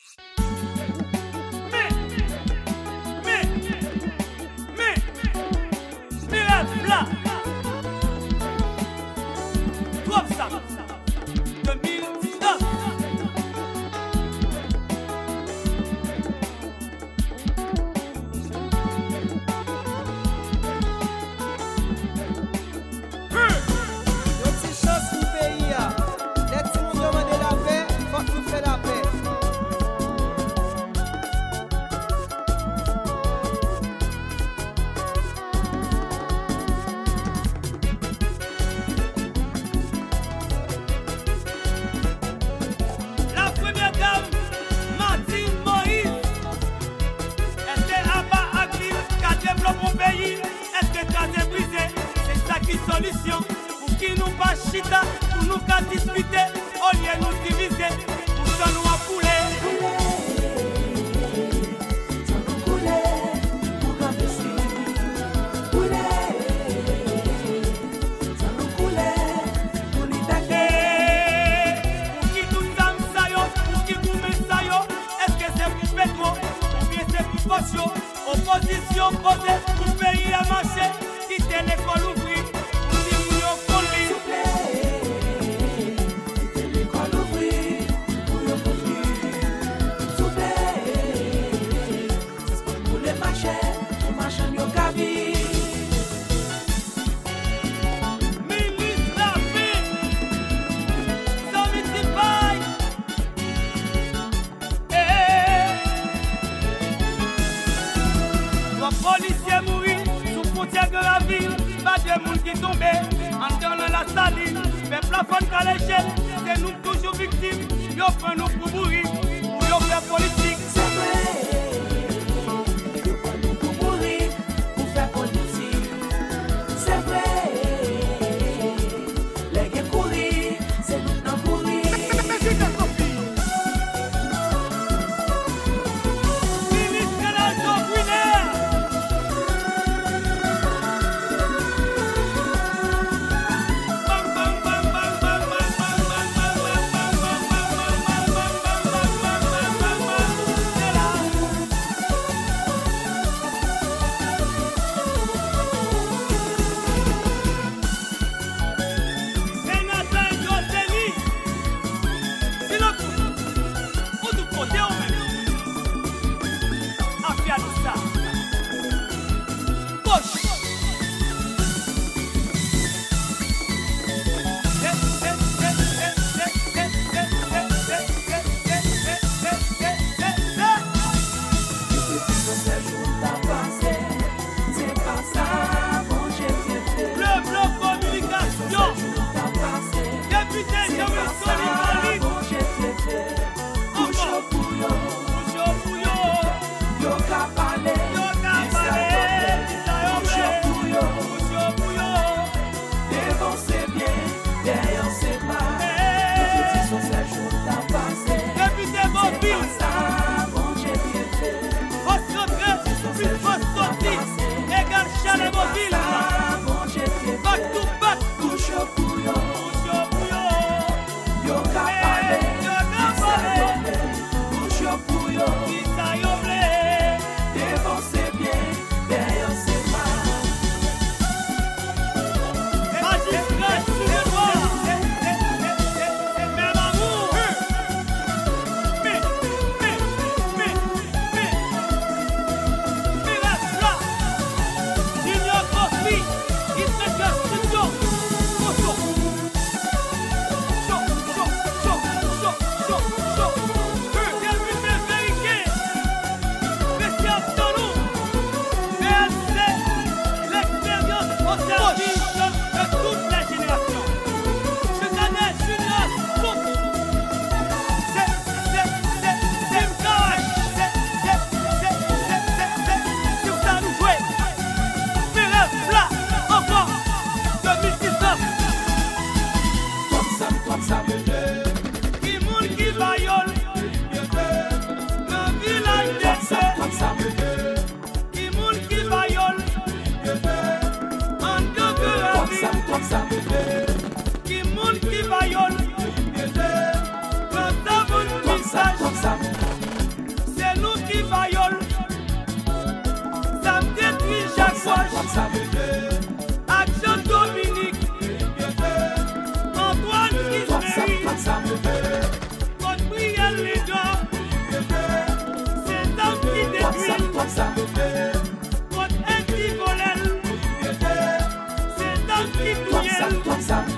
Solution pour qui nous pas chita, pour nous qu'à discuter, au lieu de nous diviser, pour que nous en couler. Opposition posée pour pays à marcher, quitter l'école ouvrie, pour dire nous yon conduit. Quitter l'école ouvrie, pour yon conduit. Souple, c'est pour les marchés, pour marcher yon cabi. Ministre la paix, Somitify. Policiers mourir sous frontière de la ville, pas de monde qui tombe en dans la saline. Mais plafond qu'à l'échelle, c'est nous toujours victimes. Yo prend nous pour mourir, pour yo faire politique. C'est vrai, yo prend nous pour mourir, pour faire politique. C'est vrai, les gars courir, c'est nous n'en courir. Votre anti-volel, c'est un qui touille.